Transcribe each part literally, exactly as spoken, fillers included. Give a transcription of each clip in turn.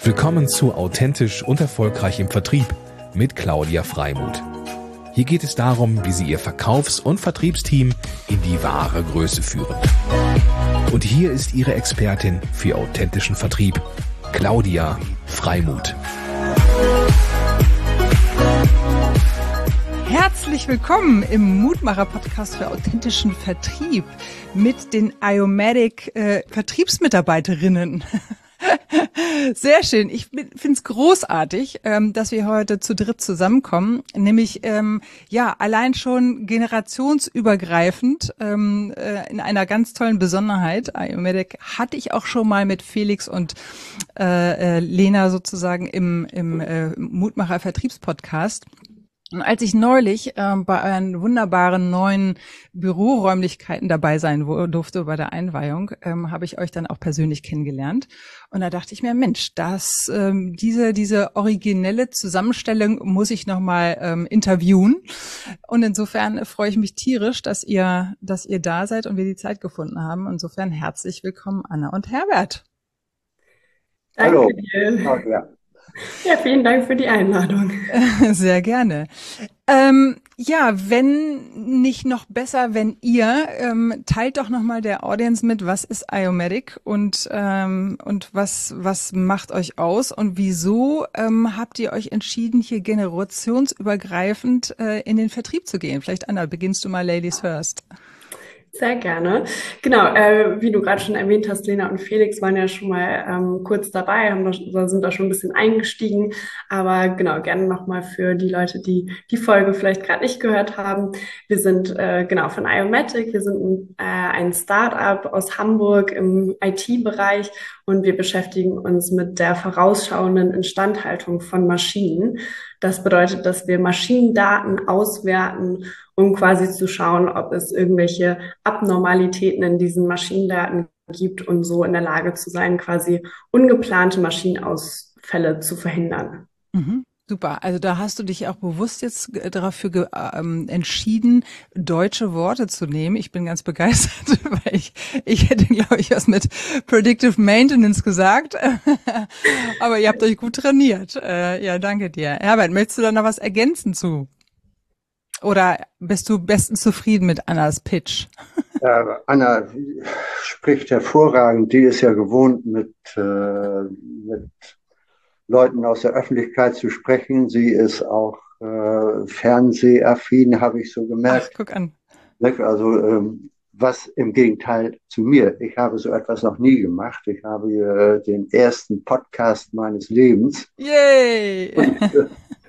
Willkommen zu Authentisch und Erfolgreich im Vertrieb mit Claudia Freimuth. Hier geht es darum, wie Sie Ihr Verkaufs- und Vertriebsteam in die wahre Größe führen. Und hier ist Ihre Expertin für authentischen Vertrieb, Claudia Freimuth. Herzlich willkommen im Mutmacher-Podcast für authentischen Vertrieb mit den Iomatic äh, Vertriebsmitarbeiterinnen. Sehr schön. Ich finde es großartig, ähm, dass wir heute zu dritt zusammenkommen. Nämlich, ähm, ja, allein schon generationsübergreifend ähm, äh, in einer ganz tollen Besonderheit. Iomatic hatte ich auch schon mal mit Felix und äh, äh, Lena sozusagen im, im äh, Mutmacher Vertriebspodcast. Und als ich neulich äh, bei euren wunderbaren neuen Büroräumlichkeiten dabei sein durfte bei der Einweihung, ähm, habe ich euch dann auch persönlich kennengelernt. Und da dachte ich mir, Mensch, das, ähm, diese, diese originelle Zusammenstellung muss ich nochmal ähm, interviewen. Und insofern freue ich mich tierisch, dass ihr, dass ihr da seid und wir die Zeit gefunden haben. Insofern herzlich willkommen, Anna und Herbert. Danke Hallo. dir. Claudia. Ja, vielen Dank für die Einladung. Sehr gerne. Ähm, ja, wenn nicht noch besser, wenn ihr, ähm, teilt doch nochmal der Audience mit, was ist Iomatic und ähm, und was was macht euch aus und wieso ähm, habt ihr euch entschieden, hier generationsübergreifend äh, in den Vertrieb zu gehen? Vielleicht, Anna, beginnst du mal Ladies First. Sehr gerne. Genau, äh, wie du gerade schon erwähnt hast, Lena und Felix waren ja schon mal ähm, kurz dabei, haben da, sind da schon ein bisschen eingestiegen. Aber genau, gerne nochmal für die Leute, die die Folge vielleicht gerade nicht gehört haben. Wir sind äh, genau von Iomatic. Wir sind ein, äh, ein Start-up aus Hamburg im I T-Bereich und wir beschäftigen uns mit der vorausschauenden Instandhaltung von Maschinen. Das bedeutet, dass wir Maschinendaten auswerten, um quasi zu schauen, ob es irgendwelche Abnormalitäten in diesen Maschinendaten gibt und so in der Lage zu sein, quasi ungeplante Maschinenausfälle zu verhindern. Mhm. Super, also da hast du dich auch bewusst jetzt dafür ähm, entschieden, deutsche Worte zu nehmen. Ich bin ganz begeistert, weil ich, ich hätte, glaube ich, was mit Predictive Maintenance gesagt. Aber ihr habt euch gut trainiert. Äh, ja, danke dir. Herbert, möchtest du da noch was ergänzen zu? Oder bist du bestens zufrieden mit Annas Pitch? Ja, Anna spricht hervorragend. Die ist ja gewohnt, mit, äh, mit Leuten aus der Öffentlichkeit zu sprechen. Sie ist auch äh, fernsehaffin, habe ich so gemerkt. Ach, guck an. Also ähm, was im Gegenteil zu mir. Ich habe so etwas noch nie gemacht. Ich habe äh, den ersten Podcast meines Lebens. Yay! Und, äh,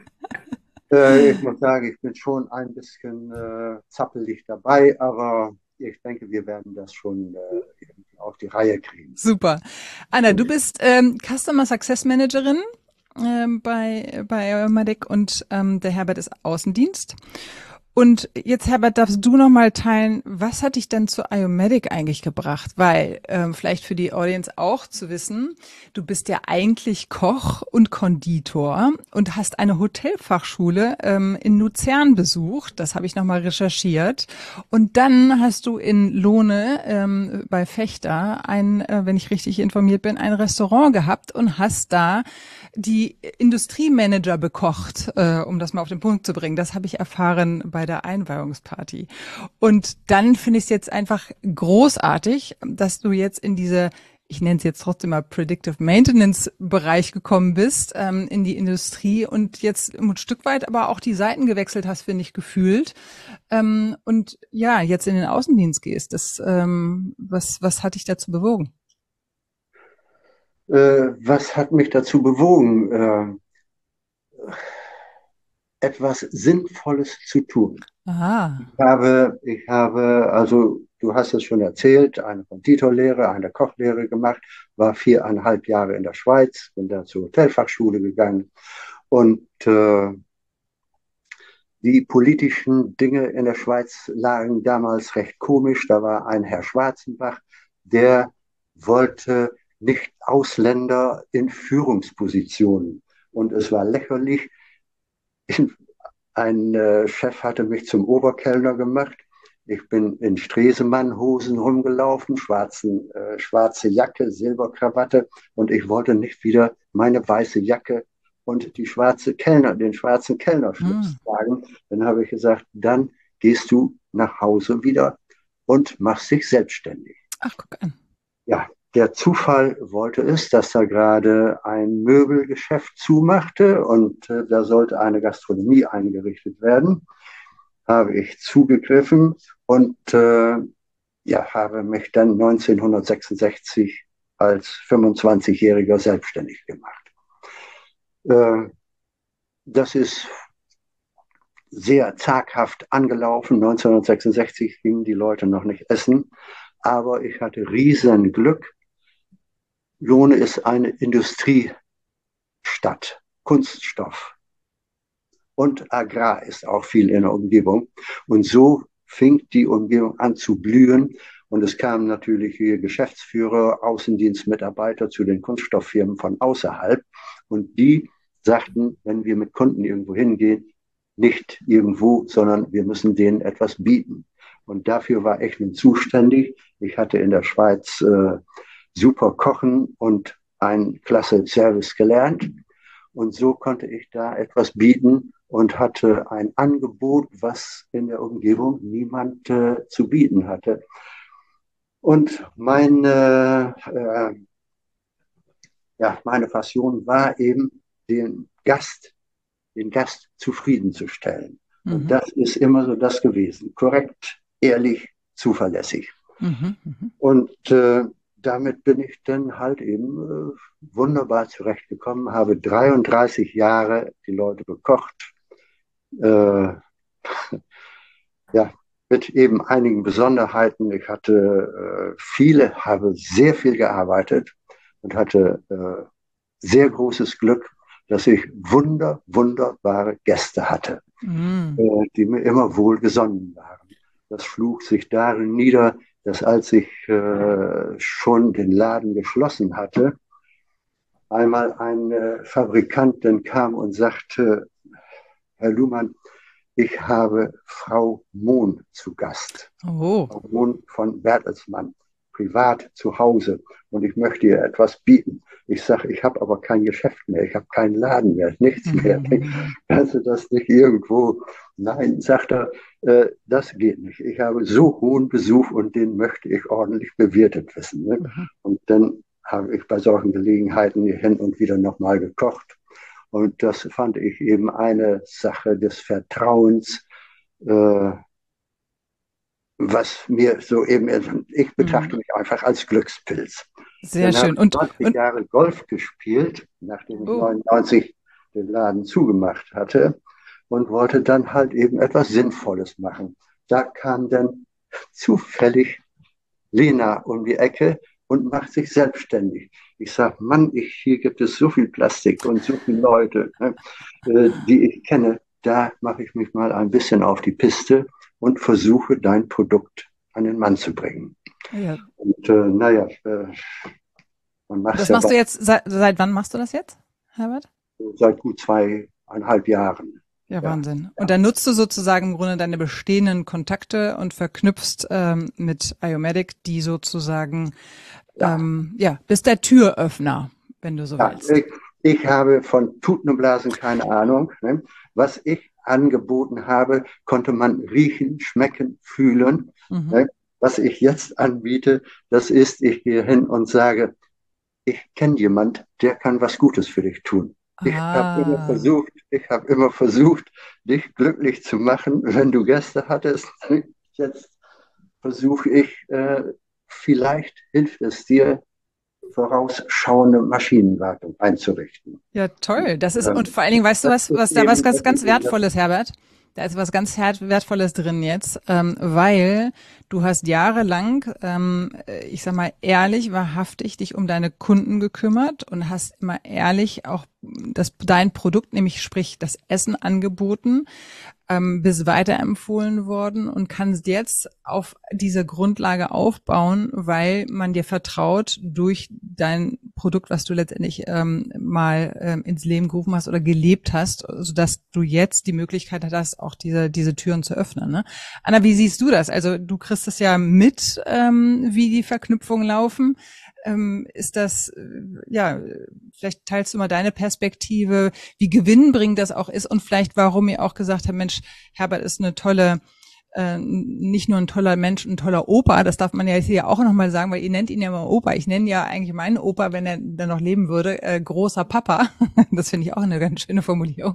äh, ich muss sagen, ich bin schon ein bisschen äh, zappelig dabei, aber ich denke, wir werden das schon äh, auf die Reihe kriegen. Super. Anna, du bist ähm, Customer Success Managerin ähm, bei bei Iomatic und ähm, der Herbert ist Außendienst. Und jetzt, Herbert, darfst du noch mal teilen, was hat dich denn zu Iomatic eigentlich gebracht? Weil, ähm, vielleicht für die Audience auch zu wissen, du bist ja eigentlich Koch und Konditor und hast eine Hotelfachschule ähm, in Luzern besucht. Das habe ich noch mal recherchiert. Und dann hast du in Lohne ähm, bei Fechter ein, äh, wenn ich richtig informiert bin, ein Restaurant gehabt und hast da die Industriemanager bekocht, äh, um das mal auf den Punkt zu bringen. Das habe ich erfahren bei der Einweihungsparty. Und dann finde ich es jetzt einfach großartig, dass du jetzt in diese, ich nenne es jetzt trotzdem mal Predictive Maintenance Bereich gekommen bist, ähm, in die Industrie und jetzt ein Stück weit aber auch die Seiten gewechselt hast, finde ich, gefühlt. Ähm, und ja, jetzt in den Außendienst gehst. Das, ähm, was, was hat dich dazu bewogen? Äh, was hat mich dazu bewogen, äh, etwas Sinnvolles zu tun? Aha. Ich habe, ich habe, also du hast es schon erzählt, eine Konditorlehre, eine Kochlehre gemacht, war viereinhalb Jahre in der Schweiz, bin da zur Hotelfachschule gegangen und äh, die politischen Dinge in der Schweiz lagen damals recht komisch. Da war ein Herr Schwarzenbach, der wollte nicht Ausländer in Führungspositionen. Und es war lächerlich. Ein äh, Chef hatte mich zum Oberkellner gemacht. Ich bin in Stresemann-Hosen rumgelaufen, schwarzen, äh, schwarze Jacke, Silberkrawatte und ich wollte nicht wieder meine weiße Jacke und die schwarze Kellner, den schwarzen Kellnerschlips Mm. tragen. Dann habe ich gesagt, dann gehst du nach Hause wieder und machst dich selbstständig. Ach, guck an. Ja, der Zufall wollte es, dass da gerade ein Möbelgeschäft zumachte und äh, da sollte eine Gastronomie eingerichtet werden. Habe ich zugegriffen und äh, ja, habe mich dann neunzehnhundertsechsundsechzig als fünfundzwanzigjähriger selbstständig gemacht. Äh, das ist sehr zaghaft angelaufen. neunzehnhundertsechsundsechzig gingen die Leute noch nicht essen, aber ich hatte riesen Glück. Lohne ist eine Industriestadt, Kunststoff. Und Agrar ist auch viel in der Umgebung. Und so fing die Umgebung an zu blühen. Und es kamen natürlich hier Geschäftsführer, Außendienstmitarbeiter zu den Kunststofffirmen von außerhalb. Und die sagten, wenn wir mit Kunden irgendwo hingehen, nicht irgendwo, sondern wir müssen denen etwas bieten. Und dafür war ich nun zuständig. Ich hatte in der Schweiz äh, super kochen und einen klasse Service gelernt. Und so konnte ich da etwas bieten und hatte ein Angebot, was in der Umgebung niemand äh, zu bieten hatte. Und meine, äh, ja, meine Passion war eben, den Gast, den Gast zufriedenzustellen. Mhm. Und das ist immer so das gewesen. Korrekt, ehrlich, zuverlässig. Mhm. Mhm. Und äh, damit bin ich dann halt eben äh, wunderbar zurechtgekommen, habe dreiunddreißig Jahre die Leute bekocht, äh, ja, mit eben einigen Besonderheiten. Ich hatte äh, viele, habe sehr viel gearbeitet und hatte äh, sehr großes Glück, dass ich wunder, wunderbare Gäste hatte, Mhm. äh, die mir immer wohlgesonnen waren. Das schlug sich darin nieder, dass als ich äh, schon den Laden geschlossen hatte, einmal ein äh, Fabrikant dann kam und sagte, Herr Luhmann, ich habe Frau Mohn zu Gast. Oh. Frau Mohn von Bertelsmann, privat zu Hause und ich möchte ihr etwas bieten. Ich sage, ich habe aber kein Geschäft mehr, ich habe keinen Laden mehr, nichts mehr. Mhm. Kannst du das nicht irgendwo? Nein, sagt er, äh, das geht nicht. Ich habe so hohen Besuch und den möchte ich ordentlich bewirtet wissen. Ne? Mhm. Und dann habe ich bei solchen Gelegenheiten hin und wieder nochmal gekocht. Und das fand ich eben eine Sache des Vertrauens, äh, was mir so eben ist. Ich betrachte Mhm. mich einfach als Glückspilz. Sehr Dann schön. habe ich Und, zwanzig und Jahre Golf gespielt, nachdem ich oh. neunundneunzig den Laden zugemacht hatte und wollte dann halt eben etwas Sinnvolles machen. Da kam dann zufällig Lena um die Ecke und macht sich selbstständig. Ich sage, Mann, ich, hier gibt es so viel Plastik und so viele Leute, ne, äh, die ich kenne. Da mache ich mich mal ein bisschen auf die Piste und versuche, dein Produkt an den Mann zu bringen. Ja. Und äh, naja, äh, man macht Das es ja machst du jetzt, seit, seit wann machst du das jetzt, Herbert? seit gut zweieinhalb Jahren. Ja, Ja, Wahnsinn. ja. Und dann nutzt du sozusagen im Grunde deine bestehenden Kontakte und verknüpfst ähm, mit Iomedic, die sozusagen, Ja. ähm, ja, bist der Türöffner, wenn du so Ja, willst. ich, ich habe von Tuten und Blasen keine Ahnung. Ne? Was ich angeboten habe, konnte man riechen, schmecken, fühlen. Mhm. Ne? Was ich jetzt anbiete, das ist, ich gehe hin und sage, ich kenne jemand, der kann was Gutes für dich tun. Ich habe immer Ah, versucht, ich habe immer versucht, dich glücklich zu machen, wenn du Gäste hattest. Jetzt versuche ich, äh, vielleicht hilft es dir, vorausschauende Maschinenwartung einzurichten. ja, toll. Das ist, und Ähm, vor allen Dingen, weißt du das was, ist was da was eben, ganz, das ganz ist eben das, Wertvolles, Herbert? Da ist was ganz Her- Wertvolles drin jetzt, ähm, weil du hast jahrelang, ähm, ich sag mal, ehrlich, wahrhaftig dich um deine Kunden gekümmert und hast immer ehrlich auch das dein Produkt, nämlich sprich das Essen angeboten, ähm, bist weiterempfohlen worden und kannst jetzt auf diese Grundlage aufbauen, weil man dir vertraut durch dein Produkt, was du letztendlich ähm, mal ähm, ins Leben gerufen hast oder gelebt hast, sodass du jetzt die Möglichkeit hast, auch diese diese Türen zu öffnen. Ne? Anna, wie siehst du das? Also du kriegst es ja mit, ähm, wie die Verknüpfungen laufen. Ähm, ist das, äh, ja, vielleicht teilst du mal deine Perspektive, wie gewinnbringend das auch ist und vielleicht, warum ihr auch gesagt habt, Mensch, Herbert ist eine tolle, äh, nicht nur ein toller Mensch, ein toller Opa, das darf man ja hier auch nochmal sagen, weil ihr nennt ihn ja mal Opa. Ich nenne ja eigentlich meinen Opa, wenn er dann noch leben würde, äh, großer Papa. Das finde ich auch eine ganz schöne Formulierung.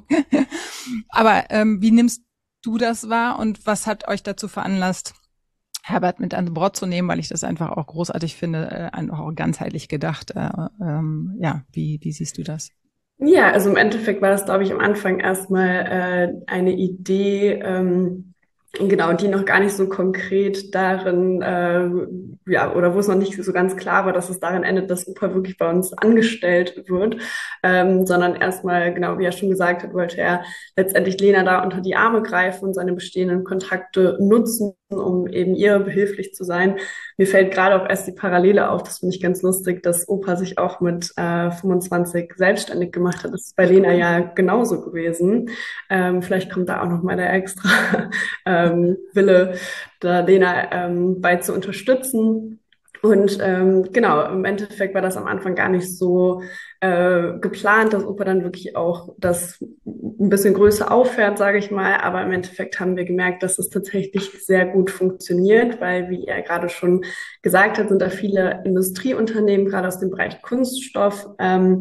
Aber ähm, wie nimmst du das wahr und was hat euch dazu veranlasst, Herbert mit an Bord zu nehmen, weil ich das einfach auch großartig finde, äh, einfach auch ganzheitlich gedacht. Äh, ähm, ja, wie, wie siehst du das? Ja, also im Endeffekt war das, glaube ich, am Anfang erstmal äh, eine Idee, ähm, genau, die noch gar nicht so konkret darin, äh, ja, oder wo es noch nicht so ganz klar war, dass es darin endet, dass Opa wirklich bei uns angestellt wird, ähm, sondern erstmal, genau, wie er schon gesagt hat, wollte er letztendlich Lena da unter die Arme greifen und seine bestehenden Kontakte nutzen, um eben ihr behilflich zu sein. Mir fällt gerade auch erst die Parallele auf, das finde ich ganz lustig, dass Opa sich auch mit äh, fünfundzwanzig selbstständig gemacht hat. Das ist bei Lena ja genauso gewesen. Ähm, vielleicht kommt da auch noch mal der extra ähm, Wille, da Lena ähm, bei zu unterstützen. Und ähm, genau, im Endeffekt war das am Anfang gar nicht so äh, geplant, dass Opa dann wirklich auch das ein bisschen größer auffährt, sage ich mal. Aber im Endeffekt haben wir gemerkt, dass es tatsächlich sehr gut funktioniert, weil, wie er gerade schon gesagt hat, sind da viele Industrieunternehmen, gerade aus dem Bereich Kunststoff, ähm,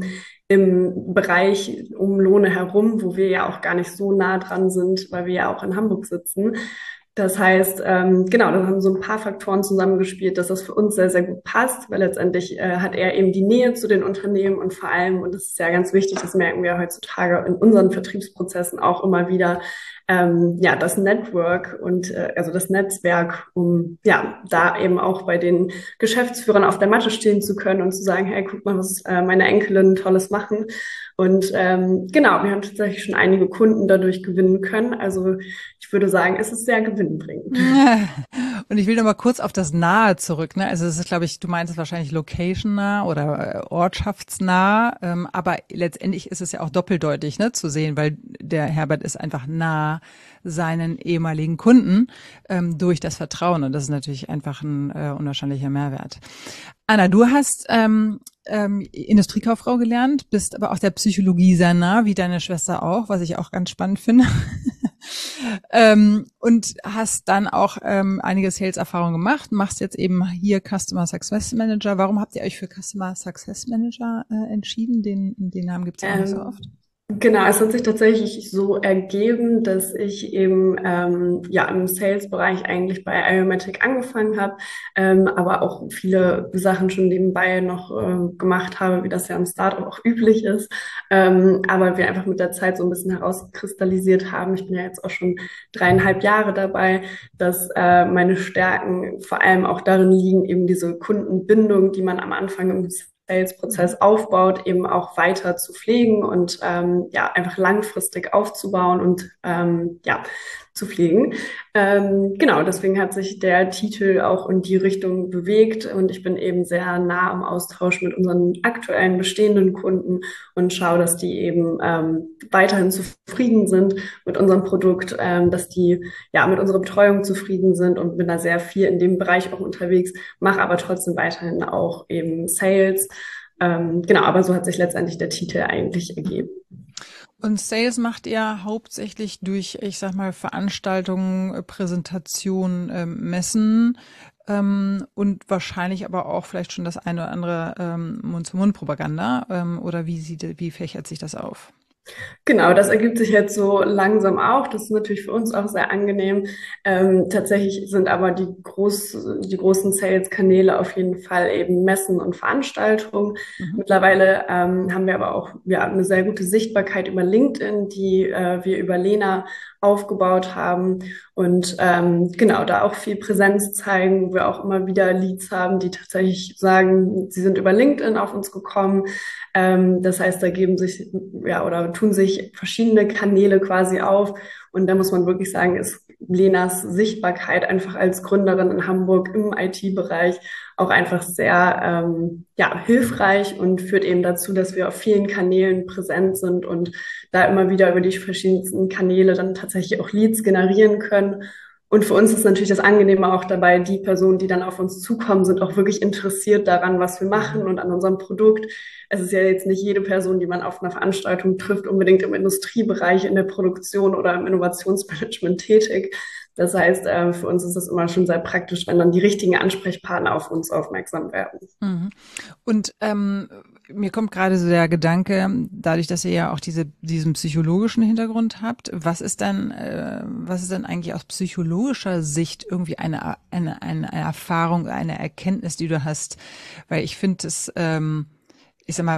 im Bereich um Lohne herum, wo wir ja auch gar nicht so nah dran sind, weil wir ja auch in Hamburg sitzen. Das heißt, ähm, genau, da haben so ein paar Faktoren zusammengespielt, dass das für uns sehr, sehr gut passt, weil letztendlich äh, hat er eben die Nähe zu den Unternehmen und vor allem, und das ist ja ganz wichtig, das merken wir heutzutage in unseren Vertriebsprozessen auch immer wieder, ähm, ja, das Network und äh, also das Netzwerk, um ja da eben auch bei den Geschäftsführern auf der Matte stehen zu können und zu sagen, hey, guck mal, was äh, meine Enkelin Tolles machen. Und ähm, genau, wir haben tatsächlich schon einige Kunden dadurch gewinnen können. Also ich würde sagen, es ist sehr gewinnbringend. Und ich will noch mal kurz auf das Nahe zurück. Ne? Also es ist, glaube ich, du meinst wahrscheinlich location-nah oder äh, ortschaftsnah, ähm, aber letztendlich ist es ja auch doppeldeutig, ne, zu sehen, weil der Herbert ist einfach nah seinen ehemaligen Kunden ähm, durch das Vertrauen und das ist natürlich einfach ein äh, unwahrscheinlicher Mehrwert. Anna, du hast ähm, ähm, Industriekauffrau gelernt, bist aber auch der Psychologie sehr nah, wie deine Schwester auch, was ich auch ganz spannend finde. ähm, und hast dann auch ähm, einige Sales-Erfahrungen gemacht, machst jetzt eben hier Customer Success Manager. Warum habt ihr euch für Customer Success Manager äh, entschieden? Den, den Namen gibt's ja auch ähm, nicht so oft. Genau, es hat sich tatsächlich so ergeben, dass ich eben ähm, ja im Sales-Bereich eigentlich bei Iomatic angefangen habe, ähm, aber auch viele Sachen schon nebenbei noch äh, gemacht habe, wie das ja im Startup auch üblich ist. Ähm, aber wir einfach mit der Zeit so ein bisschen herauskristallisiert haben. Ich bin ja jetzt auch schon dreieinhalb Jahre dabei, dass äh, meine Stärken vor allem auch darin liegen, eben diese Kundenbindung, die man am Anfang im Sales-Prozess aufbaut, eben auch weiter zu pflegen und ähm, ja einfach langfristig aufzubauen und ähm, ja zu pflegen. Ähm, genau, deswegen hat sich der Titel auch in die Richtung bewegt und ich bin eben sehr nah am Austausch mit unseren aktuellen bestehenden Kunden und schaue, dass die eben ähm, weiterhin zufrieden sind mit unserem Produkt, ähm, dass die ja mit unserer Betreuung zufrieden sind und bin da sehr viel in dem Bereich auch unterwegs, mache aber trotzdem weiterhin auch eben Sales. Ähm, genau, aber so hat sich letztendlich der Titel eigentlich ergeben. Und Sales macht ihr hauptsächlich durch, ich sag mal, Veranstaltungen, Präsentationen, ähm, Messen ähm, und wahrscheinlich aber auch vielleicht schon das eine oder andere ähm, Mund-zu-Mund-Propaganda ähm, oder wie sieht, wie fächert sich das auf? Genau, das ergibt sich jetzt so langsam auch. Das ist natürlich für uns auch sehr angenehm. Ähm, tatsächlich sind aber die, groß, die großen Sales-Kanäle auf jeden Fall eben Messen und Veranstaltungen. Mhm. Mittlerweile ähm, haben wir aber auch ja, eine sehr gute Sichtbarkeit über LinkedIn, die äh, wir über Lena aufgebaut haben. Und ähm, genau, da auch viel Präsenz zeigen, wo wir auch immer wieder Leads haben, die tatsächlich sagen, sie sind über LinkedIn auf uns gekommen. Ähm, das heißt, da geben sich, ja, oder tun sich verschiedene Kanäle quasi auf. Und da muss man wirklich sagen, ist Lenas Sichtbarkeit einfach als Gründerin in Hamburg im I T-Bereich auch einfach sehr ähm, ja, hilfreich und führt eben dazu, dass wir auf vielen Kanälen präsent sind und da immer wieder über die verschiedensten Kanäle dann tatsächlich auch Leads generieren können. Und für uns ist natürlich das Angenehme auch dabei, die Personen, die dann auf uns zukommen, sind auch wirklich interessiert daran, was wir machen und an unserem Produkt. Es ist ja jetzt nicht jede Person, die man auf einer Veranstaltung trifft, unbedingt im Industriebereich, in der Produktion oder im Innovationsmanagement tätig. Das heißt, äh, für uns ist es immer schon sehr praktisch, wenn dann die richtigen Ansprechpartner auf uns aufmerksam werden. Mhm. Und ähm, mir kommt gerade so der Gedanke, dadurch, dass ihr ja auch diese, diesen psychologischen Hintergrund habt, was ist dann, äh, was ist dann eigentlich aus psychologischer Sicht irgendwie eine, eine, eine Erfahrung, eine Erkenntnis, die du hast? Weil ich finde es, ähm, ich sag mal,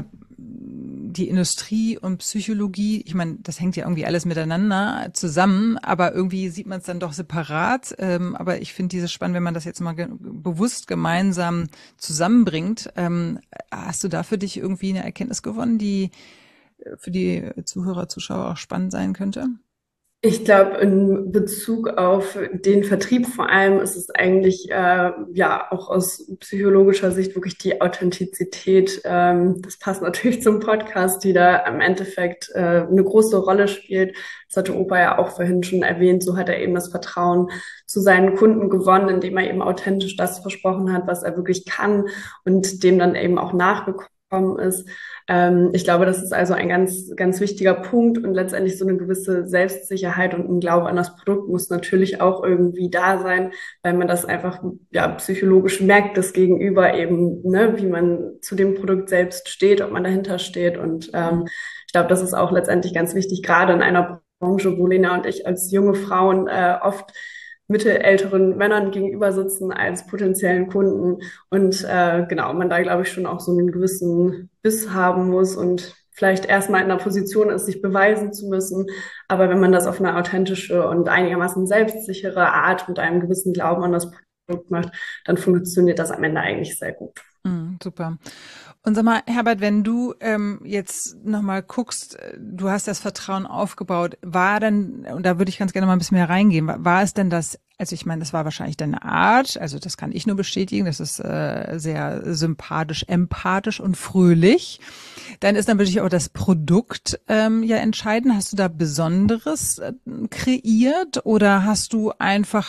die Industrie und Psychologie, ich meine, das hängt ja irgendwie alles miteinander zusammen, aber irgendwie sieht man es dann doch separat. Ähm, aber ich finde dieses spannend, wenn man das jetzt mal ge- bewusst gemeinsam zusammenbringt. Ähm, hast du da für dich irgendwie eine Erkenntnis gewonnen, die für die Zuhörer, Zuschauer auch spannend sein könnte? Ich glaube, in Bezug auf den Vertrieb vor allem ist es eigentlich äh, ja auch aus psychologischer Sicht wirklich die Authentizität. Ähm, das passt natürlich zum Podcast, die da im Endeffekt äh, eine große Rolle spielt. Das hatte Opa ja auch vorhin schon erwähnt. So hat er eben das Vertrauen zu seinen Kunden gewonnen, indem er eben authentisch das versprochen hat, was er wirklich kann und dem dann eben auch nachgekommen ist. Ähm, ich glaube, das ist also ein ganz, ganz wichtiger Punkt und letztendlich so eine gewisse Selbstsicherheit und ein Glaube an das Produkt muss natürlich auch irgendwie da sein, weil man das einfach ja psychologisch merkt, das Gegenüber eben, ne, wie man zu dem Produkt selbst steht, ob man dahinter steht und ähm, ich glaube, das ist auch letztendlich ganz wichtig, gerade in einer Branche, wo Lena und ich als junge Frauen äh, oft mittelälteren Männern gegenüber sitzen als potenziellen Kunden und äh, genau, man da glaube ich schon auch so einen gewissen Biss haben muss und vielleicht erstmal in einer Position ist, sich beweisen zu müssen. Aber wenn man das auf eine authentische und einigermaßen selbstsichere Art mit einem gewissen Glauben an das Produkt macht, dann funktioniert das am Ende eigentlich sehr gut. Mm, super. Und sag mal, Herbert, wenn du ähm, jetzt nochmal guckst, du hast das Vertrauen aufgebaut, war denn, und da würde ich ganz gerne mal ein bisschen mehr reingehen, war, war es denn das, also ich meine, das war wahrscheinlich deine Art, also das kann ich nur bestätigen, das ist äh, sehr sympathisch, empathisch und fröhlich. Dann ist natürlich auch das Produkt ähm, ja entscheidend. Hast du da Besonderes äh, kreiert oder hast du einfach,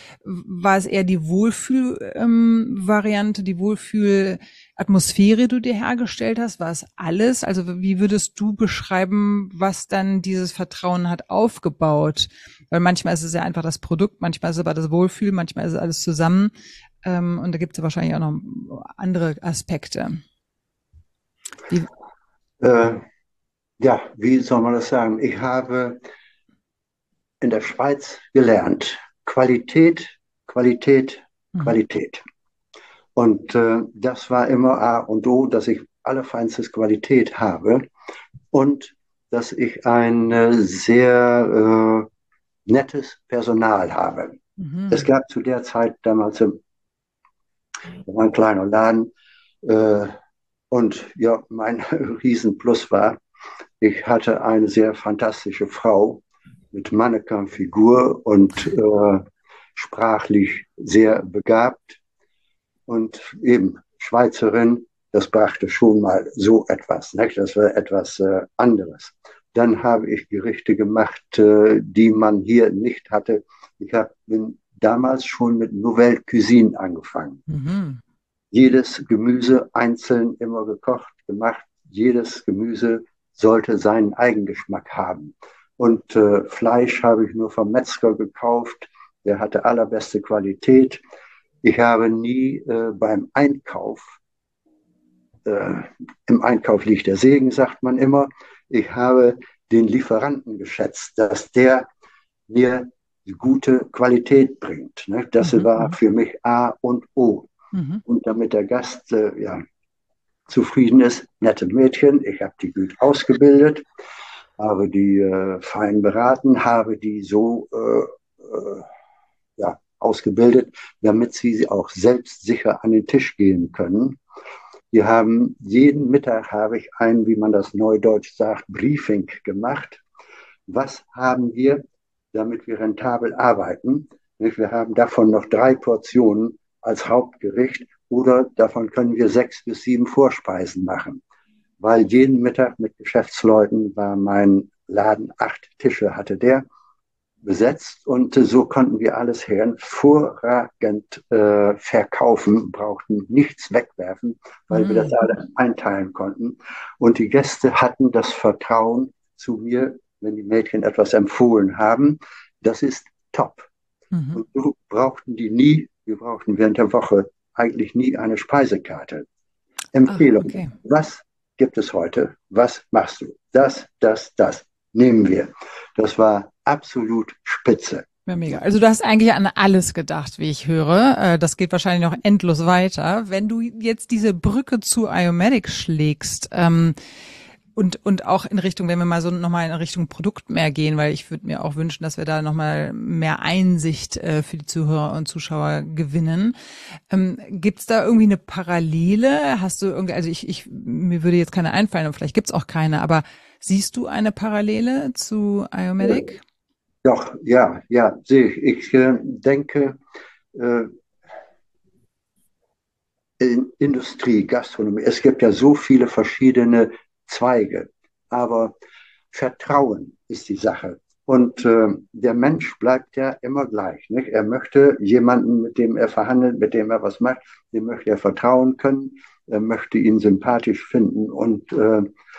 war es eher die Wohlfühl-Variante, ähm, die Wohlfühl-Atmosphäre, die du dir hergestellt hast? War es alles? Also wie würdest du beschreiben, was dann dieses Vertrauen hat aufgebaut? Weil manchmal ist es ja einfach das Produkt, manchmal ist es aber das Wohlfühl, manchmal ist es alles zusammen. Ähm, und da gibt es ja wahrscheinlich auch noch andere Aspekte. Die Äh, ja, wie soll man das sagen? Ich habe in der Schweiz gelernt, Qualität, Qualität, Mhm. Qualität. Und äh, das war immer A und O, dass ich allerfeinstes Qualität habe und dass ich ein äh, sehr äh, nettes Personal habe. Mhm. Es gab zu der Zeit damals äh, ein kleiner Laden äh, und ja, mein Riesenplus war, ich hatte eine sehr fantastische Frau mit Mannequin-Figur und äh, sprachlich sehr begabt und eben Schweizerin, das brachte schon mal so etwas, ne? Das war etwas äh, anderes. Dann habe ich Gerichte gemacht, äh, die man hier nicht hatte. Ich hab, bin damals schon mit Nouvelle Cuisine angefangen. Mhm. Jedes Gemüse einzeln immer gekocht, gemacht. Jedes Gemüse sollte seinen Eigengeschmack haben. Und äh, Fleisch habe ich nur vom Metzger gekauft. Der hatte allerbeste Qualität. Ich habe nie äh, beim Einkauf, äh, im Einkauf liegt der Segen, sagt man immer. Ich habe den Lieferanten geschätzt, dass der mir gute Qualität bringt. Ne? Das Mhm. war für mich A und O. Mhm. Und damit der Gast äh, ja, zufrieden ist, nette Mädchen, ich habe die gut ausgebildet, habe die äh, fein beraten, habe die so äh, äh, ja, ausgebildet, damit sie auch selbstsicher an den Tisch gehen können. Wir haben jeden Mittag habe ich ein, wie man das neudeutsch sagt, Briefing gemacht. Was haben wir, damit wir rentabel arbeiten? Wir haben davon noch drei Portionen als Hauptgericht oder davon können wir sechs bis sieben Vorspeisen machen. Weil jeden Mittag mit Geschäftsleuten war mein Laden, acht Tische hatte der besetzt und so konnten wir alles hervorragend äh, verkaufen, brauchten nichts wegwerfen, weil mm. wir das alle einteilen konnten. Und die Gäste hatten das Vertrauen zu mir, wenn die Mädchen etwas empfohlen haben. Das ist top. Mhm. Und so brauchten die nie, wir brauchten während der Woche eigentlich nie eine Speisekarte. Empfehlung. Ach, okay. Was gibt es heute? Was machst du? Das, das, das. Nehmen wir. Das war absolut spitze. Ja, mega. Also du hast eigentlich an alles gedacht, wie ich höre. Das geht wahrscheinlich noch endlos weiter. Wenn du jetzt diese Brücke zu Iomatic schlägst, ähm, und und auch in Richtung, wenn wir mal so nochmal in Richtung Produkt mehr gehen, weil ich würde mir auch wünschen, dass wir da nochmal mehr Einsicht äh, für die Zuhörer und Zuschauer gewinnen. Ähm, gibt's da irgendwie eine Parallele? Hast du irgendwie, also ich, ich mir würde jetzt keine einfallen und vielleicht gibt's auch keine, aber siehst du eine Parallele zu Iomatic? Doch, ja, ja, sehe ich. Ich äh, denke, äh, in Industrie, Gastronomie, es gibt ja so viele verschiedene Zweige, aber Vertrauen ist die Sache. Und äh, der Mensch bleibt ja immer gleich. Nicht? Er möchte jemanden, mit dem er verhandelt, mit dem er was macht, dem möchte er vertrauen können, er möchte ihn sympathisch finden. Und äh,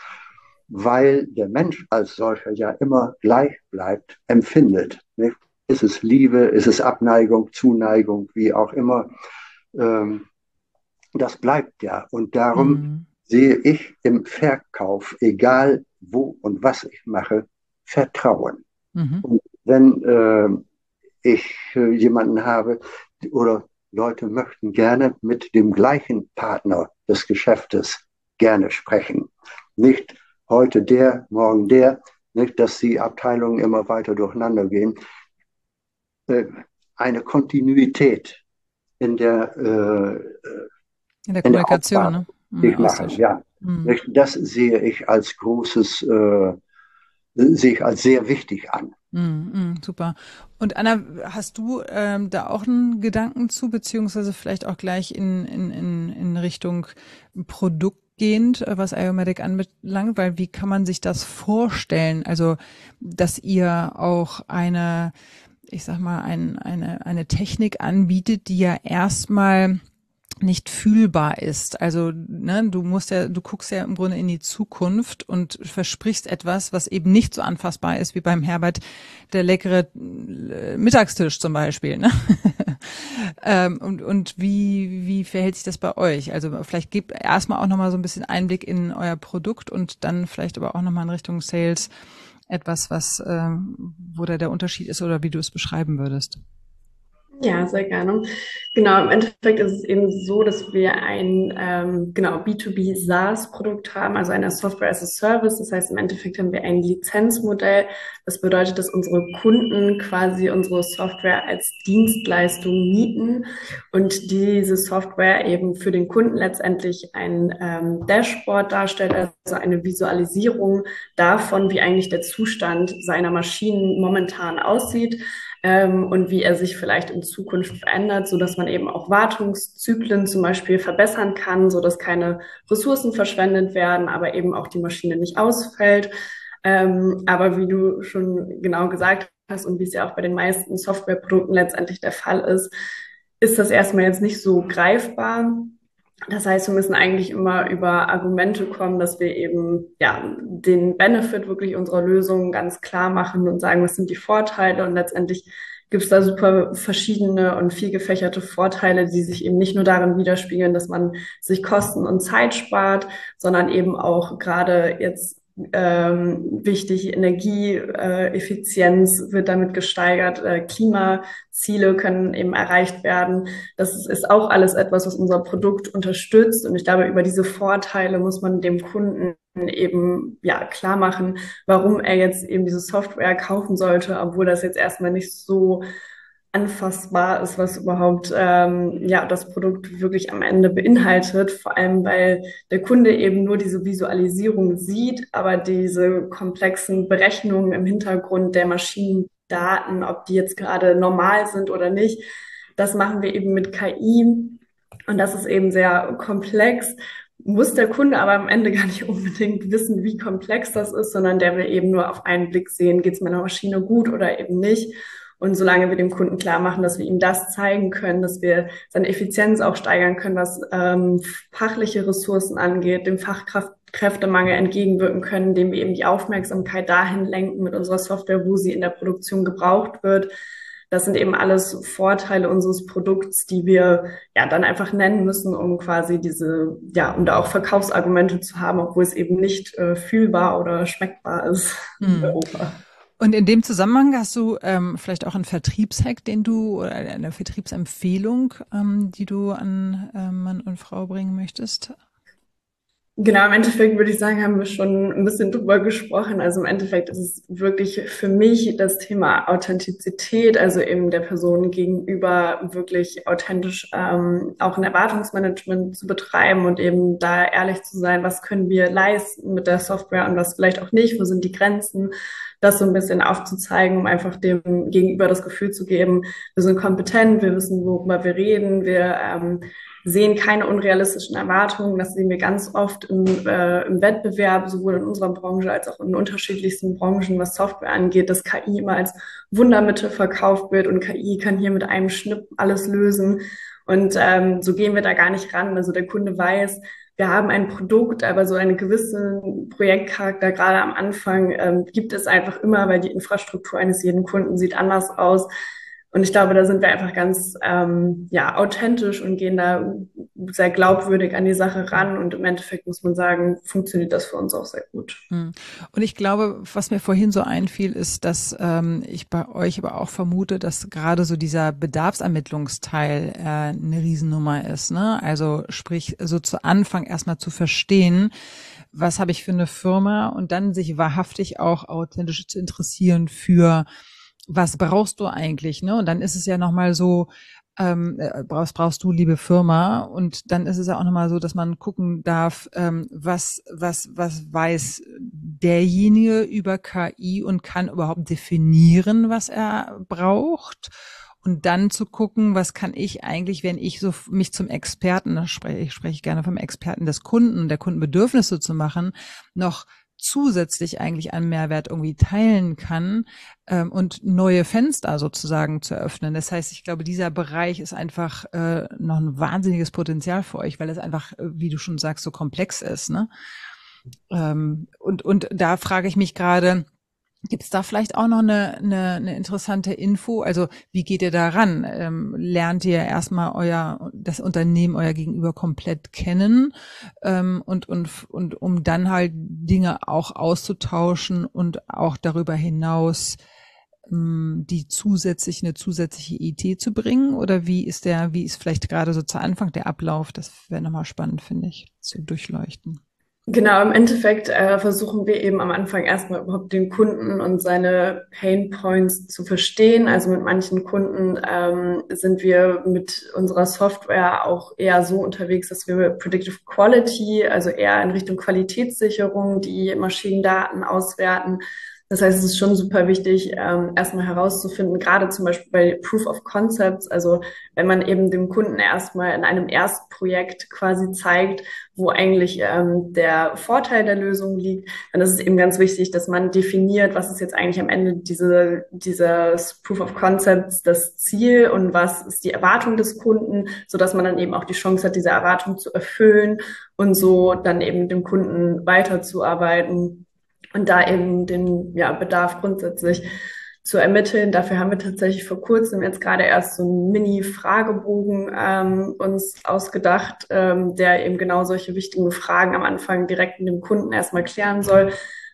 weil der Mensch als solcher ja immer gleich bleibt, empfindet. Nicht? Ist es Liebe, ist es Abneigung, Zuneigung, wie auch immer. Ähm, das bleibt ja. Und darum mhm. sehe ich im Verkauf, egal wo und was ich mache, Vertrauen. Mhm. Und wenn äh, ich äh, jemanden habe oder Leute möchten gerne mit dem gleichen Partner des Geschäftes gerne sprechen, nicht heute der, morgen der, nicht, dass die Abteilungen immer weiter durcheinander gehen. Äh, eine Kontinuität in der, äh, in der Kommunikation, in der ne? Machen, ja. Mhm. Das sehe ich als großes, äh, sehe ich als sehr wichtig an. Mm, mm, super. Und Anna, hast du ähm, da auch einen Gedanken zu, beziehungsweise vielleicht auch gleich in, in, in, in Richtung Produkt gehend, was Iomatic anbelangt, weil wie kann man sich das vorstellen? Also, dass ihr auch eine, ich sag mal, ein, eine, eine Technik anbietet, die ja erstmal nicht fühlbar ist. Also, ne, du musst ja, du guckst ja im Grunde in die Zukunft und versprichst etwas, was eben nicht so anfassbar ist wie beim Herbert der leckere Mittagstisch zum Beispiel. Ne? ähm, und und wie wie verhält sich das bei euch? Also vielleicht gebt erstmal auch nochmal so ein bisschen Einblick in euer Produkt und dann vielleicht aber auch nochmal in Richtung Sales etwas, was ähm, wo da der Unterschied ist oder wie du es beschreiben würdest. Ja, sehr gerne. Genau, im Endeffekt ist es eben so, dass wir ein ähm, genau B zwei B SaaS-Produkt haben, also eine Software as a Service. Das heißt, im Endeffekt haben wir ein Lizenzmodell. Das bedeutet, dass unsere Kunden quasi unsere Software als Dienstleistung mieten und diese Software eben für den Kunden letztendlich ein ähm, Dashboard darstellt, also eine Visualisierung davon, wie eigentlich der Zustand seiner Maschinen momentan aussieht. Ähm, und wie er sich vielleicht in Zukunft verändert, so dass man eben auch Wartungszyklen zum Beispiel verbessern kann, so dass keine Ressourcen verschwendet werden, aber eben auch die Maschine nicht ausfällt. Ähm, aber wie du schon genau gesagt hast und wie es ja auch bei den meisten Softwareprodukten letztendlich der Fall ist, ist das erstmal jetzt nicht so greifbar. Das heißt, wir müssen eigentlich immer über Argumente kommen, dass wir eben ja den Benefit wirklich unserer Lösung ganz klar machen und sagen, was sind die Vorteile. Und letztendlich gibt es da super verschiedene und viel gefächerte Vorteile, die sich eben nicht nur darin widerspiegeln, dass man sich Kosten und Zeit spart, sondern eben auch gerade jetzt ähm, wichtig. Energieeffizienz äh, wird damit gesteigert. Äh, Klimaziele können eben erreicht werden. Das ist, ist auch alles etwas, was unser Produkt unterstützt. Und ich glaube, über diese Vorteile muss man dem Kunden eben ja klar machen, warum er jetzt eben diese Software kaufen sollte, obwohl das jetzt erstmal nicht so anfassbar ist, was überhaupt ähm, ja das Produkt wirklich am Ende beinhaltet. Vor allem, weil der Kunde eben nur diese Visualisierung sieht, aber diese komplexen Berechnungen im Hintergrund der Maschinendaten, ob die jetzt gerade normal sind oder nicht, das machen wir eben mit K I. Und das ist eben sehr komplex. Muss der Kunde aber am Ende gar nicht unbedingt wissen, wie komplex das ist, sondern der will eben nur auf einen Blick sehen, geht es meiner Maschine gut oder eben nicht. Und solange wir dem Kunden klar machen, dass wir ihm das zeigen können, dass wir seine Effizienz auch steigern können, was ähm, fachliche Ressourcen angeht, dem Fachkräftemangel entgegenwirken können, indem wir eben die Aufmerksamkeit dahin lenken mit unserer Software, wo sie in der Produktion gebraucht wird. Das sind eben alles Vorteile unseres Produkts, die wir ja dann einfach nennen müssen, um quasi diese, ja, um da auch Verkaufsargumente zu haben, obwohl es eben nicht äh, fühlbar oder schmeckbar ist in Hm. Europa. Und in dem Zusammenhang hast du ähm, vielleicht auch einen Vertriebshack, den du, oder eine Vertriebsempfehlung, ähm, die du an äh, Mann und Frau bringen möchtest? Genau, im Endeffekt würde ich sagen, haben wir schon ein bisschen drüber gesprochen. Also im Endeffekt ist es wirklich für mich das Thema Authentizität, also eben der Person gegenüber wirklich authentisch ähm, auch ein Erwartungsmanagement zu betreiben und eben da ehrlich zu sein, was können wir leisten mit der Software und was vielleicht auch nicht, wo sind die Grenzen, das so ein bisschen aufzuzeigen, um einfach dem Gegenüber das Gefühl zu geben, wir sind kompetent, wir wissen, worüber wir reden, wir ähm, sehen keine unrealistischen Erwartungen. Das sehen wir ganz oft im, äh, im Wettbewerb, sowohl in unserer Branche als auch in unterschiedlichsten Branchen, was Software angeht, dass K I immer als Wundermittel verkauft wird und K I kann hier mit einem Schnipp alles lösen. Und ähm, so gehen wir da gar nicht ran. Also der Kunde weiß, wir haben ein Produkt, aber so einen gewissen Projektcharakter, gerade am Anfang, ähm, gibt es einfach immer, weil die Infrastruktur eines jeden Kunden sieht anders aus. Und ich glaube, da sind wir einfach ganz ähm, ja authentisch und gehen da sehr glaubwürdig an die Sache ran. Und im Endeffekt muss man sagen, funktioniert das für uns auch sehr gut. Und ich glaube, was mir vorhin so einfiel, ist, dass ähm, ich bei euch aber auch vermute, dass gerade so dieser Bedarfsermittlungsteil äh, eine Riesennummer ist, ne? Also sprich, so zu Anfang erstmal zu verstehen, was habe ich für eine Firma und dann sich wahrhaftig auch authentisch zu interessieren für was brauchst du eigentlich, ne? Und dann ist es ja nochmal so, ähm, was brauchst du, liebe Firma? Und dann ist es ja auch nochmal so, dass man gucken darf, ähm, was, was, was weiß derjenige über K I und kann überhaupt definieren, was er braucht. Und dann zu gucken, was kann ich eigentlich, wenn ich so mich zum Experten, ich spreche, ich spreche gerne vom Experten des Kunden, der Kundenbedürfnisse zu machen, noch zusätzlich eigentlich an Mehrwert irgendwie teilen kann ähm, und neue Fenster sozusagen zu eröffnen. Das heißt, ich glaube, dieser Bereich ist einfach äh, noch ein wahnsinniges Potenzial für euch, weil es einfach, wie du schon sagst, so komplex ist, ne? Ähm, und und da frage ich mich gerade, gibt es da vielleicht auch noch eine, eine, eine interessante Info? Also wie geht ihr da ran? Ähm, lernt ihr erstmal euer das Unternehmen, euer Gegenüber komplett kennen ähm, und und und um dann halt Dinge auch auszutauschen und auch darüber hinaus ähm, die zusätzlich eine zusätzliche Idee zu bringen? Oder wie ist der, wie ist vielleicht gerade so zu Anfang der Ablauf? Das wäre nochmal spannend, finde ich, zu durchleuchten. Genau, im Endeffekt äh, versuchen wir eben am Anfang erstmal überhaupt den Kunden und seine Pain Points zu verstehen. Also mit manchen Kunden ähm, sind wir mit unserer Software auch eher so unterwegs, dass wir Predictive Quality, also eher in Richtung Qualitätssicherung, die Maschinendaten auswerten. Das heißt, es ist schon super wichtig, ähm, erstmal herauszufinden, gerade zum Beispiel bei Proof of Concepts, also wenn man eben dem Kunden erstmal in einem Erstprojekt quasi zeigt, wo eigentlich ähm, der Vorteil der Lösung liegt, dann ist es eben ganz wichtig, dass man definiert, was ist jetzt eigentlich am Ende diese, dieses Proof of Concepts, das Ziel und was ist die Erwartung des Kunden, so dass man dann eben auch die Chance hat, diese Erwartung zu erfüllen und so dann eben mit dem Kunden weiterzuarbeiten. Und da eben den ja, Bedarf grundsätzlich zu ermitteln. Dafür haben wir tatsächlich vor kurzem jetzt gerade erst so einen Mini-Fragebogen ähm, uns ausgedacht, ähm, der eben genau solche wichtigen Fragen am Anfang direkt mit dem Kunden erstmal klären soll.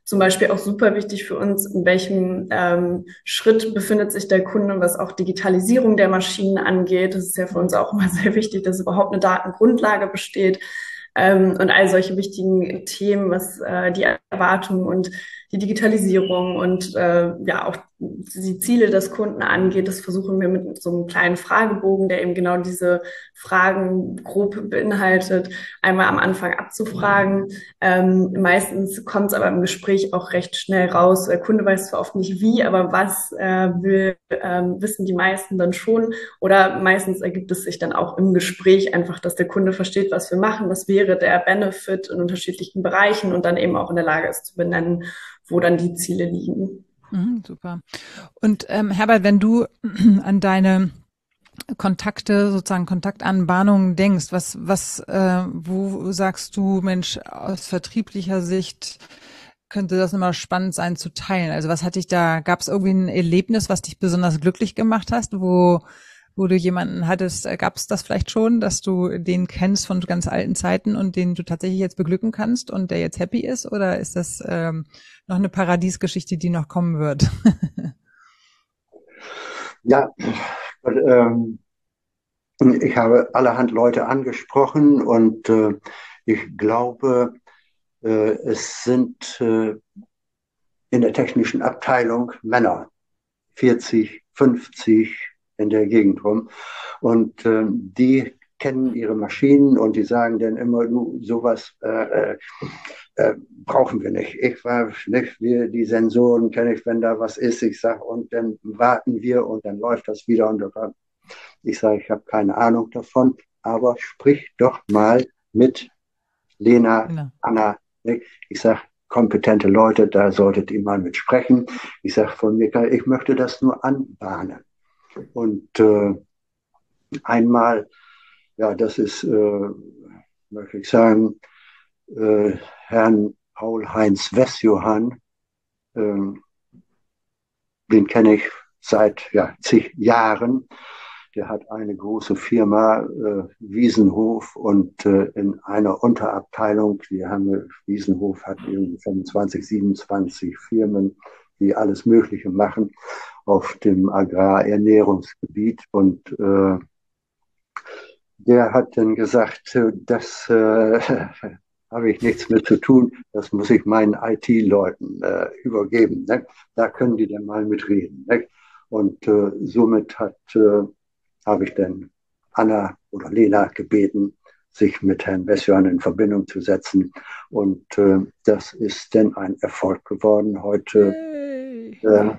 zum Beispiel auch super wichtig für uns, in welchem ähm, Schritt befindet sich der Kunde, was auch Digitalisierung der Maschinen angeht. Das ist ja für uns auch immer sehr wichtig, dass überhaupt eine Datengrundlage besteht. Ähm, und all solche wichtigen Themen, was äh, die Erwartungen und die Digitalisierung und äh, ja auch die Ziele des Kunden angeht, das versuchen wir mit so einem kleinen Fragebogen, der eben genau diese Fragen grob beinhaltet, einmal am Anfang abzufragen. Ähm, meistens kommt es aber im Gespräch auch recht schnell raus. Der Kunde weiß zwar oft nicht wie, aber was äh, will, äh, wissen die meisten dann schon. Oder meistens ergibt es sich dann auch im Gespräch einfach, dass der Kunde versteht, was wir machen. Was wäre der Benefit in unterschiedlichen Bereichen und dann eben auch in der Lage ist zu benennen, wo dann die Ziele liegen. Mhm, super. Und ähm, Herbert, wenn du an deine Kontakte, sozusagen Kontaktanbahnungen denkst, was, was, äh, wo sagst du, Mensch, aus vertrieblicher Sicht könnte das immer spannend sein zu teilen? Also was hat dich da, gab es irgendwie ein Erlebnis, was dich besonders glücklich gemacht hast, wo wo du jemanden hattest, gab es das vielleicht schon, dass du den kennst von ganz alten Zeiten und den du tatsächlich jetzt beglücken kannst und der jetzt happy ist? Oder ist das ähm, noch eine Paradiesgeschichte, die noch kommen wird? Ja, ähm, ich habe allerhand Leute angesprochen und äh, ich glaube, äh, es sind äh, in der technischen Abteilung Männer, vierzig, fünfzig in der Gegend rum. Und äh, die kennen ihre Maschinen und die sagen dann immer, du, sowas äh, äh, brauchen wir nicht. Ich war nicht, wir, die Sensoren kenne ich, wenn da was ist. Ich sage, und dann warten wir und dann läuft das wieder. Und dann, ich sage, ich habe keine Ahnung davon, aber sprich doch mal mit Lena, genau. Anna. Nicht? Ich sage, kompetente Leute, da solltet ihr mal mit sprechen. Ich sage von mir, ich möchte das nur anbahnen. Und äh, einmal, ja, das ist, äh, möchte ich sagen, äh, Herrn Paul-Heinz Wessjohann, äh, den kenne ich seit ja, zig Jahren. Der hat eine große Firma, äh, Wiesenhof, und äh, in einer Unterabteilung, die haben, Wiesenhof hat irgendwie fünfundzwanzig, siebenundzwanzig Firmen, die alles Mögliche machen auf dem Agrarernährungsgebiet. Und äh, der hat dann gesagt, das äh, habe ich nichts mit zu tun, das muss ich meinen I T-Leuten äh, übergeben. Ne? Da können die dann mal mitreden. Ne? Und äh, somit hat, äh, habe ich dann Anna oder Lena gebeten, sich mit Herrn Wessjohann in Verbindung zu setzen. Und äh, das ist dann ein Erfolg geworden. Heute äh,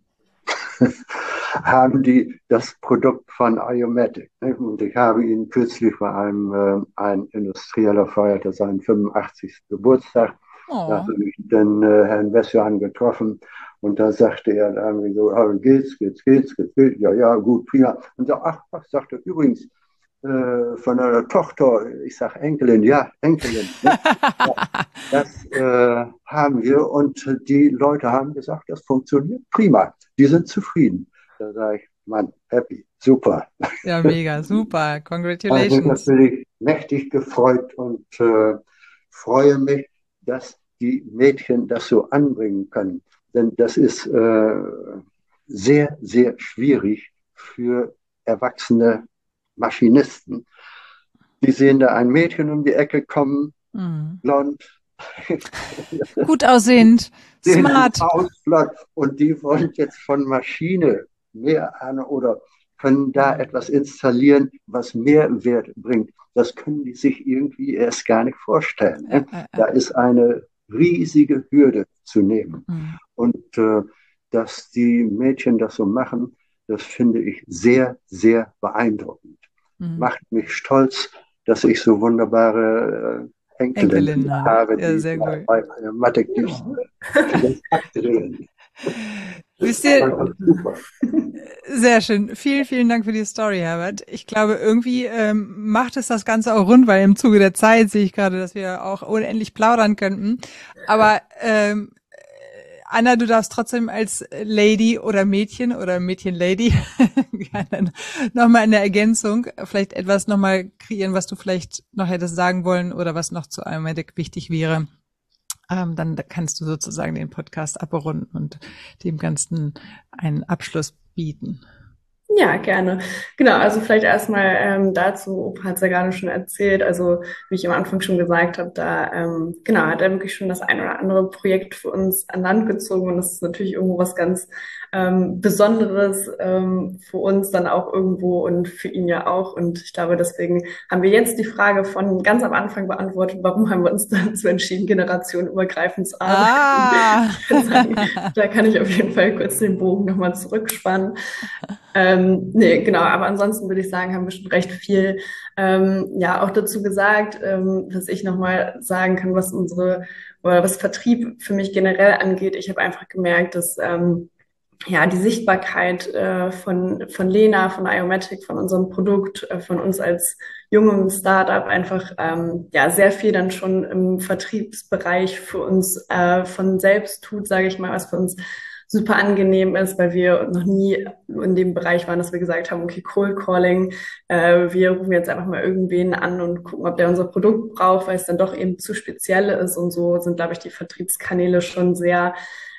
haben die das Produkt von Iomatic. Ne? Und ich habe ihn kürzlich bei einem äh, ein Industrieller feierte seinen fünfundachtzigsten Geburtstag. Oh. Da habe ich dann äh, Herrn Wessjohann getroffen und da sagte er dann irgendwie so, oh, geht's, geht's, geht's, geht's, geht's, ja, ja, gut, prima. Und so, ach, ach, sagte er, übrigens, äh, von einer Tochter, ich sag Enkelin, ja, Enkelin. Ne? Ja, das äh, haben wir und die Leute haben gesagt, das funktioniert prima. Die sind zufrieden. Da sage ich, Mann, happy, super. Ja, mega, super, congratulations. Also natürlich mächtig gefreut und äh, freue mich, dass die Mädchen das so anbringen können. Denn das ist äh, sehr, sehr schwierig für erwachsene Maschinisten. Die sehen da ein Mädchen um die Ecke kommen, mhm. blond, gut aussehend, smart. Aus, blond, und die wollen jetzt von Maschine mehr an oder können da etwas installieren, was Mehrwert bringt. Das können die sich irgendwie erst gar nicht vorstellen. Ne? Äh, äh, da ist eine riesige Hürde zu nehmen. Mhm. Und äh, dass die Mädchen das so machen, das finde ich sehr, sehr beeindruckend. Mhm. Macht mich stolz, dass ich so wunderbare äh, Enkelinnen Enkelin, habe, ja, die sehr gut. bei Mathematik drehen. Wisst ihr, sehr schön. Vielen, vielen Dank für die Story, Herbert. Ich glaube, irgendwie ähm, macht es das Ganze auch rund, weil im Zuge der Zeit sehe ich gerade, dass wir auch unendlich plaudern könnten. Aber ähm, Anna, du darfst trotzdem als Lady oder Mädchen oder Mädchen-Lady nochmal in der Ergänzung vielleicht etwas nochmal kreieren, was du vielleicht noch hättest sagen wollen oder was noch zu Iomatic wichtig wäre. ähm, dann kannst du sozusagen den Podcast abrunden und dem Ganzen einen Abschluss bieten. Ja, gerne. Genau, also vielleicht erstmal ähm, dazu, Opa hat es ja gerade schon erzählt, also wie ich am Anfang schon gesagt habe, da ähm, genau hat er wirklich schon das ein oder andere Projekt für uns an Land gezogen und das ist natürlich irgendwo was ganz ähm, Besonderes ähm, für uns dann auch irgendwo und für ihn ja auch und ich glaube, deswegen haben wir jetzt die Frage von ganz am Anfang beantwortet, warum haben wir uns dazu entschieden, generationenübergreifend zu arbeiten. Ah. Ich würde sagen, da kann ich auf jeden Fall kurz den Bogen nochmal zurückspannen. Ähm, nee, genau, aber ansonsten würde ich sagen, haben wir schon recht viel ähm, ja auch dazu gesagt, ähm, was ich nochmal sagen kann, was unsere oder was Vertrieb für mich generell angeht. Ich habe einfach gemerkt, dass ähm, ja die Sichtbarkeit äh, von von Lena, von Iomatic, von unserem Produkt, äh, von uns als jungem Startup einfach ähm, ja sehr viel dann schon im Vertriebsbereich für uns äh, von selbst tut, sage ich mal, was für uns super angenehm ist, weil wir noch nie in dem Bereich waren, dass wir gesagt haben, okay, Cold Calling, äh, wir rufen jetzt einfach mal irgendwen an und gucken, ob der unser Produkt braucht, weil es dann doch eben zu speziell ist und so sind, glaube ich, die Vertriebskanäle schon sehr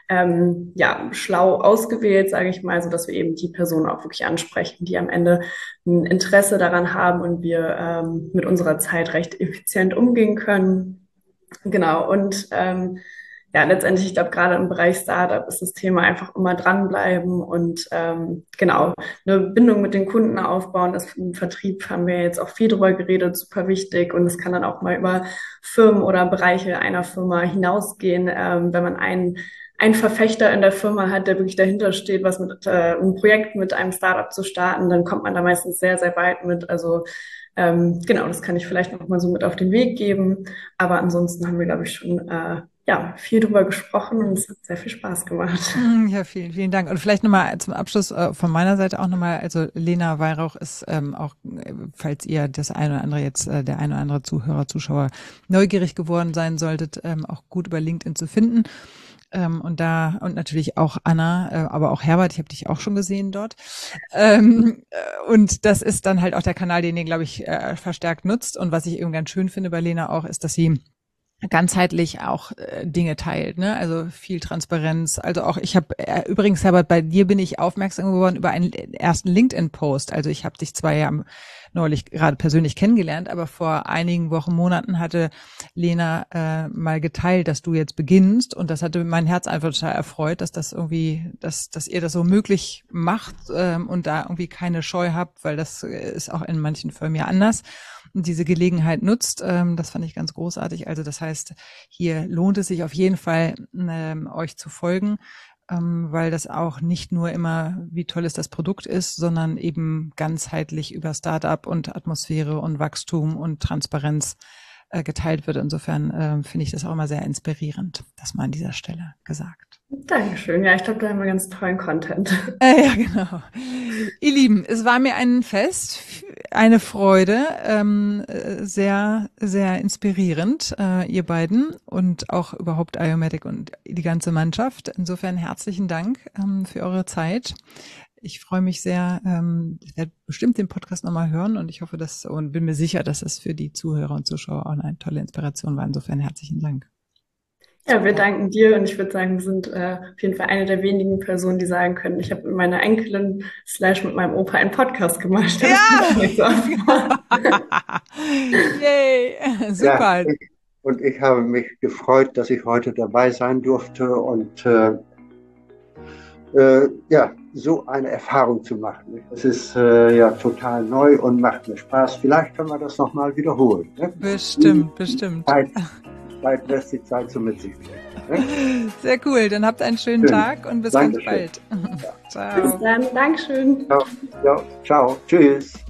ähm, ja schlau ausgewählt, sage ich mal, so dass wir eben die Personen auch wirklich ansprechen, die am Ende ein Interesse daran haben und wir ähm, mit unserer Zeit recht effizient umgehen können. Genau, und ähm, ja, letztendlich, ich glaube, gerade im Bereich Startup ist das Thema einfach immer dranbleiben und ähm, genau, eine Bindung mit den Kunden aufbauen. Das im Vertrieb haben wir jetzt auch viel drüber geredet, super wichtig und es kann dann auch mal über Firmen oder Bereiche einer Firma hinausgehen, ähm, wenn man einen einen Verfechter in der Firma hat, der wirklich dahinter steht, was mit äh, einem Projekt mit einem Startup zu starten, dann kommt man da meistens sehr, sehr weit mit. Also ähm, genau, das kann ich vielleicht noch mal so mit auf den Weg geben. Aber ansonsten haben wir, glaube ich, schon äh, ja viel drüber gesprochen und es hat sehr viel Spaß gemacht. Ja, vielen, vielen Dank. Und vielleicht nochmal zum Abschluss äh, von meiner Seite auch nochmal, also Lena Weihrauch ist ähm, auch, äh, falls ihr das eine oder andere jetzt, äh, der eine oder andere Zuhörer, Zuschauer neugierig geworden sein solltet, ähm, auch gut über LinkedIn zu finden. Ähm, und da, und natürlich auch Anna, äh, aber auch Herbert, ich habe dich auch schon gesehen dort. Ähm, äh, und das ist dann halt auch der Kanal, den ihr, glaube ich, äh, verstärkt nutzt. Und was ich eben ganz schön finde bei Lena auch, ist, dass sie ganzheitlich auch äh, Dinge teilt, ne? Also viel Transparenz. Also auch ich habe äh, übrigens, Herbert, bei dir bin ich aufmerksam geworden über einen ersten LinkedIn-Post. Also ich habe dich zwar ja neulich gerade persönlich kennengelernt, aber vor einigen Wochen, Monaten hatte Lena äh, mal geteilt, dass du jetzt beginnst und das hatte mein Herz einfach total erfreut, dass das irgendwie, dass dass ihr das so möglich macht ähm, und da irgendwie keine Scheu habt, weil das ist auch in manchen Firmen ja anders. Und diese Gelegenheit nutzt, ähm, das fand ich ganz großartig. Also das heißt, hier lohnt es sich auf jeden Fall, ähm, euch zu folgen, ähm, weil das auch nicht nur immer, wie toll es das Produkt ist, sondern eben ganzheitlich über Startup und Atmosphäre und Wachstum und Transparenz äh, geteilt wird. Insofern äh, finde ich das auch immer sehr inspirierend, das mal an dieser Stelle gesagt. Dankeschön. Ja, ich glaube, da haben wir ganz tollen Content. Äh, ja, genau. Ihr Lieben, es war mir ein Fest, eine Freude, ähm, sehr, sehr inspirierend, äh, ihr beiden und auch überhaupt Iomatic und die ganze Mannschaft. Insofern herzlichen Dank ähm, für eure Zeit. Ich freue mich sehr, ähm, ich werde bestimmt den Podcast nochmal hören und ich hoffe, dass und bin mir sicher, dass es für die Zuhörer und Zuschauer auch eine tolle Inspiration war. Insofern herzlichen Dank. Ja, wir danken dir und ich würde sagen, wir sind äh, auf jeden Fall eine der wenigen Personen, die sagen können, ich habe mit meiner Enkelin slash mit meinem Opa einen Podcast gemacht. Das ja! nicht so Yay! Super! Ja, ich, und ich habe mich gefreut, dass ich heute dabei sein durfte und äh, äh, ja, so eine Erfahrung zu machen. Es ist äh, ja total neu und macht mir Spaß. Vielleicht können wir das nochmal wiederholen. Ne? Bestimmt, bestimmt. Zeit, Zeit lässt die Zeit so mit sich bringen. Ne? Sehr cool. Dann habt einen schönen Schön. Tag und bis Dankeschön. ganz bald. Ciao. Bis dann. Dankeschön. Ciao. Ja, ciao. Tschüss.